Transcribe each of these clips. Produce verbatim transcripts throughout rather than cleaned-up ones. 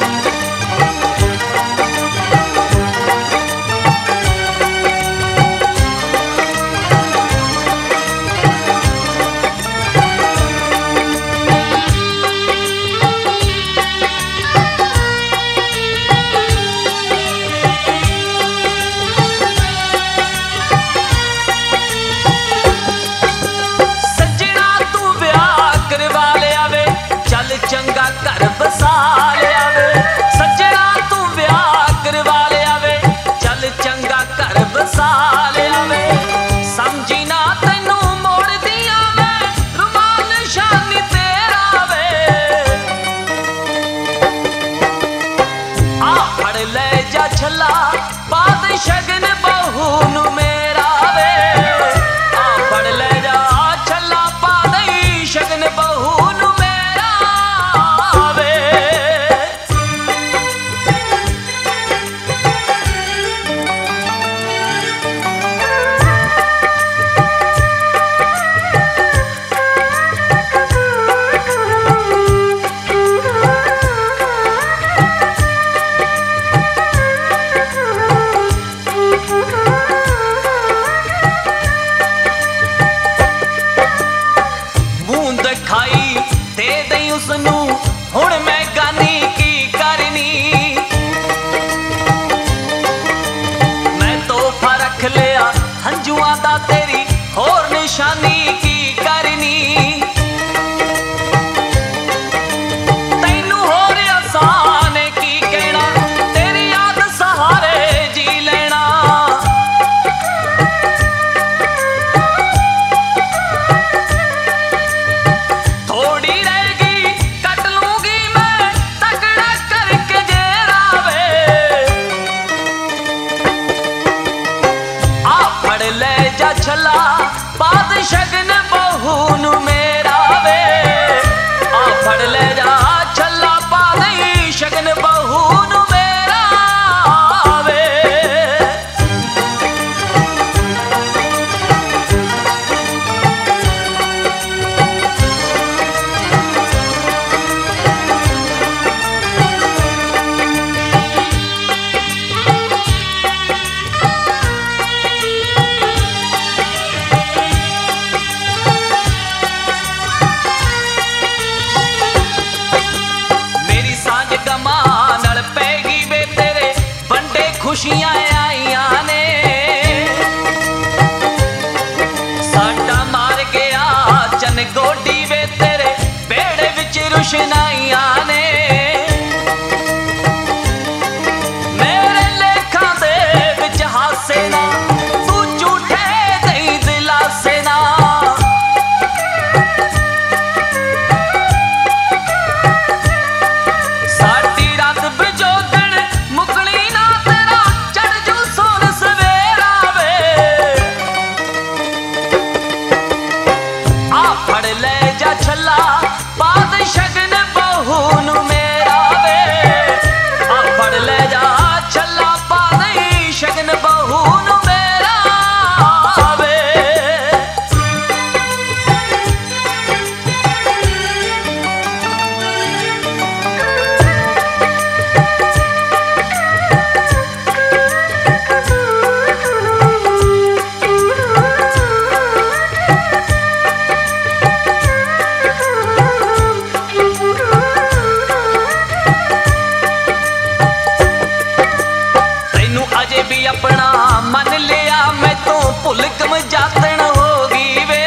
चंगा घर बसा लिया वे सज्जणा तू ब्याह करवा लिया वे चल चंगा घर बसा लिया वे समझी ना तैनू मोड़ दिया वे रुमाल निशानी तेरा वे आ फड़ ले जा छला बाद शगन बहू नू मेरा वे आ फड़ ले जा छला बाद शगन बहू नू खाई दे दई उसनू हुण मैं गानी की करनी मैं तोहफा रख लिया हंजुआ दा तेरी होर निशानी की करनी तैनू होर आसान की कहना तेरी याद सहारे जी लेना छला बाद शगन बहू नू मेरा वे आ फड़ ले जा छला बाद शगन बहू नू मेरा वे खुशियां आईया ने साडा मार गया चन गोडी वे तेरे बेड़े विच रुशनाइया ने मेरे लेखा दे विच हासे ना तू झूठे दई दिलासे ना साडी रात बिजोदड़ मुकनी ना फड़ ले जा छला बाद शगन बहू नू मेरा वे आ फड़ ले जा छला बाद शगन बहू नू मेरा वे भी अपना मन लिया मैं तो भुलकम जातन होगी वे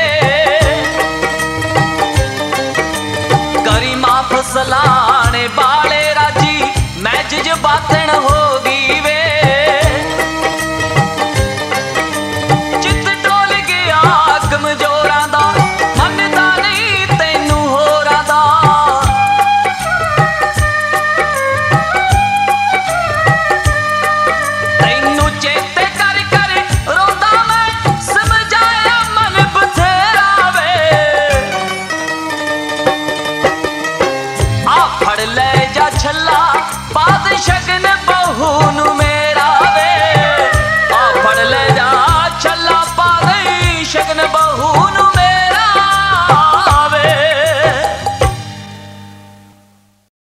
करी माफ सलाने बाले राजी मैं जज्बातन होगी वे चित डोल गया कमजोरां दा मनदा नहीं तैनू होरां दा चेते कर कर रोंदा मैं समझाया मन बथेरा वे आ फड़ ले जा छला बाद शगन बहू नू